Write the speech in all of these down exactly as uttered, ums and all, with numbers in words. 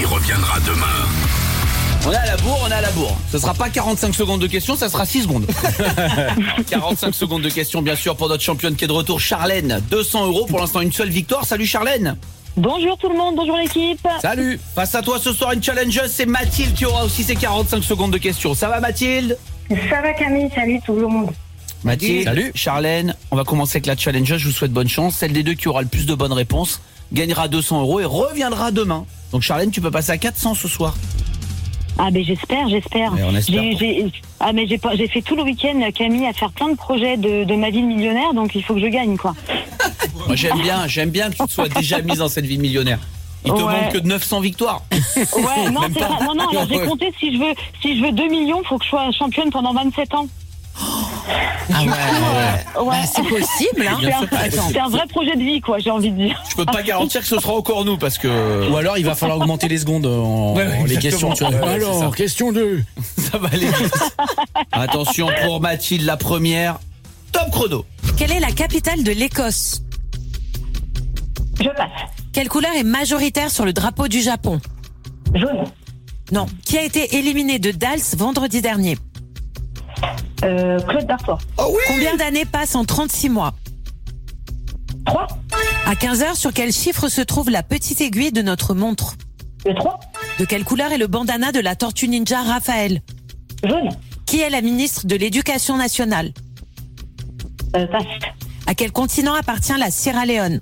reviendra demain. On est à la bourre, on est à la bourre. Ce sera pas quarante-cinq secondes de questions, ça sera six secondes. quarante-cinq secondes de questions, bien sûr, pour notre championne qui est de retour, Charlène. deux cents euros, pour l'instant une seule victoire. Salut Charlène. Bonjour tout le monde, bonjour l'équipe. Salut. Face à toi ce soir, une challengeuse, c'est Mathilde qui aura aussi ses quarante-cinq secondes de questions. Ça va Mathilde? Ça va Camille, salut tout le monde. Mathilde, salut. Charlène, on va commencer avec la challengeuse, je vous souhaite bonne chance. Celle des deux qui aura le plus de bonnes réponses gagnera deux cents euros et reviendra demain. Donc Charlène, tu peux passer à quatre cents ce soir. Ah ben j'espère, j'espère. Et on espère J'ai, pour- j'ai, ah mais j'ai, pas- j'ai fait tout le week-end Camille à faire plein de projets de, de ma vie de millionnaire, donc il faut que je gagne quoi. Moi j'aime bien, j'aime bien que tu te sois déjà mise dans cette vie de millionnaire. Il te Ouais. manque que neuf cents victoires. Ouais, non, Même c'est pas. pas- non, non, alors j'ai Ouais. compté si je veux, si je veux deux millions, faut que je sois championne pendant vingt-sept ans. Ah ouais, Ouais. Bah, c'est possible, hein. C'est un, Attends. c'est un vrai projet de vie, quoi, j'ai envie de dire. Je peux pas garantir que ce sera encore nous parce que Ou alors il va falloir augmenter les secondes en, Ouais, ouais, en les exactement. questions. Tu vois. Ouais, ouais, alors, c'est ça. question deux. ça va aller vite. Attention pour Mathilde, la première. Top chrono. Quelle est la capitale de l'Écosse? Je passe. Quelle couleur est majoritaire sur le drapeau du Japon? Jaune. Non. Qui a été éliminé de Dals vendredi dernier? Euh, Claude Darfort. Oh oui. Combien d'années passent en trente-six mois? trois. À quinze heures, sur quel chiffre se trouve la petite aiguille de notre montre? Le trois. De quelle couleur est le bandana de la tortue ninja Raphaël? Jaune. Qui est la ministre de l'Éducation nationale? Euh, passe. À quel continent appartient la Sierra Leone?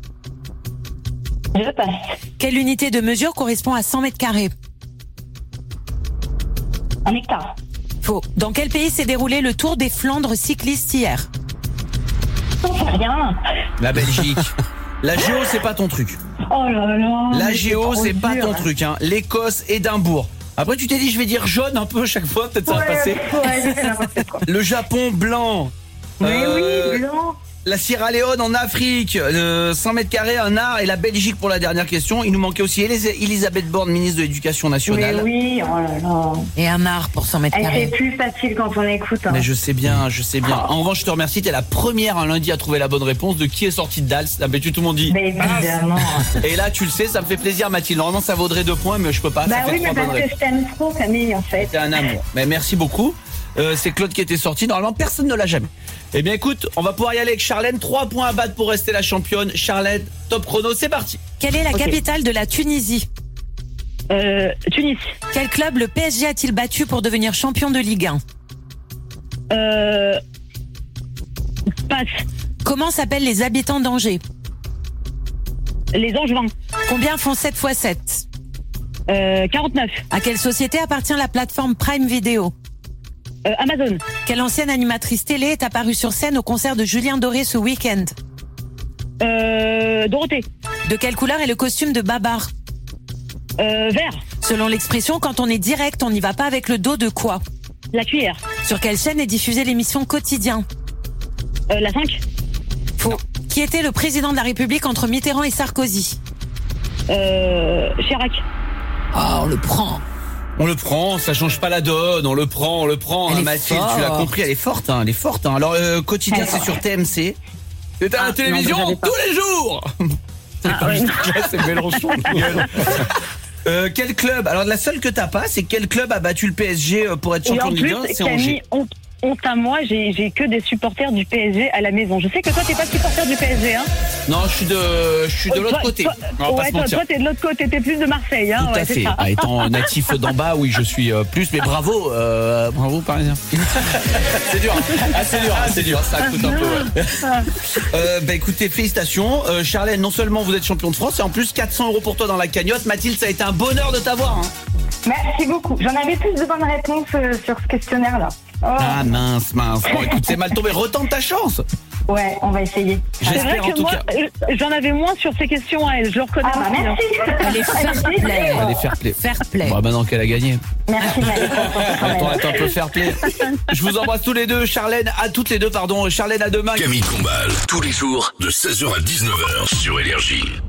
Je passe. Quelle unité de mesure correspond à cent mètres carrés? Un hectare. Faux. Dans quel pays s'est déroulé le Tour des Flandres cyclistes hier? J'en sais rien. La Belgique. La géo, c'est pas ton truc. Oh là là. La mais géo, trop c'est pas dur. ton truc. Hein. L'Écosse, Édimbourg. Après, tu t'es dit, je vais dire jaune un peu chaque fois, peut-être ça va Ouais, passer. ouais, j'ai fait n'importe quoi. Le Japon, blanc. Mais Euh, oui, blanc. La Sierra Leone en Afrique, le cent mètres carrés, un art, et la Belgique pour la dernière question. Il nous manquait aussi Elis- Elisabeth Borne, ministre de l'Éducation Mais nationale. oui, oh là là. Et un art pour cent mètres Elle carrés. c'est plus facile quand on écoute. Hein. Mais je sais bien, je sais bien. En revanche, je te remercie, t'es la première un lundi à trouver la bonne réponse de qui est sorti de Dals. D'habitude, tout le monde dit. Mais évidemment. Et là, tu le sais, ça me fait plaisir, Mathilde. Normalement, ça vaudrait deux points, mais je peux pas. Bah ça fait oui, mais trois bonnes parce que réponses. je t'aime trop, Camille, en fait. C'est un amour. Mais merci beaucoup. Euh, c'est Claude qui était sorti. Normalement, personne ne l'a jamais. Eh bien, écoute, on va pouvoir y aller avec Charlène. Trois points à battre pour rester la championne. Charlène, top chrono, c'est parti. Quelle est la Ok. capitale de la Tunisie? Euh, Tunis. Quel club le P S G a-t-il battu pour devenir champion de Ligue un? Euh, passe. Comment s'appellent les habitants d'Angers? Les Angevins. Combien font sept fois sept? Euh, quarante-neuf. À quelle société appartient la plateforme Prime Video? Euh, Amazon. Quelle ancienne animatrice télé est apparue sur scène au concert de Julien Doré ce week-end? Euh, Dorothée. De quelle couleur est le costume de Babar? Euh, vert. Selon l'expression, quand on est direct, on n'y va pas avec le dos de quoi? La cuillère. Sur quelle chaîne est diffusée l'émission Quotidien? Euh, la cinq. Faux. Qui était le président de la République entre Mitterrand et Sarkozy? Euh, Chirac. Oh, on le prend. On le prend, ça change pas la donne. On le prend, on le prend. Elle hein, est Mathilde, tu l'as forte. compris, elle est forte. Hein, elle est forte. Hein. Alors, euh, quotidien, Elle est c'est sur T M C. C'est à Ah, la non, télévision vous avez pas. tous les jours. C'est Ah, ouais, non. c'est Mélenchon. Euh, quel club? Alors la seule que t'as pas, c'est quel club a battu le P S G pour être Et champion en de plus, Ligue un? C'est Camille, Angers. honte, honte à moi, j'ai, j'ai que des supporters du P S G à la maison. Je sais que toi, t'es pas supporter du P S G, hein. Non, je suis de, je suis de l'autre Toi- côté. toi- On va pas ouais, se toi, mentir. toi, t'es de l'autre côté, t'es plus de Marseille, hein. Tout ouais, à c'est fait. ça. Ah, étant natif d'en bas, oui, je suis euh, plus. Mais bravo, euh, bravo Parisien. C'est dur. Hein. Ah, c'est dur. Ah, c'est dur. Ça coûte un peu. Ouais. Euh, bah écoutez, félicitations, euh, Charlène. Non seulement vous êtes champion de France, et en plus quatre cents euros pour toi dans la cagnotte. Mathilde, ça a été un bonheur de t'avoir. Hein. Merci beaucoup. J'en avais plus de bonnes réponses euh, sur ce questionnaire-là. Oh. Ah mince, mince. Bon, écoute, c'est mal tombé. Retente ta chance. Ouais, on va essayer. C'est vrai J'espère en que tout moi, cas. euh, j'en avais moins sur ces questions à elle, je le reconnais. Ah bah aussi, hein. merci. Elle est fair play. Allez, fair play. Fair play. Bon, maintenant qu'elle a gagné. Merci Maëlle. Attends, attends, un peu fair play. Je vous embrasse tous les deux. Charlène, à toutes les deux, pardon. Charlène, à demain. Camille Combal, tous les jours de seize heures à dix-neuf heures sur Énergie.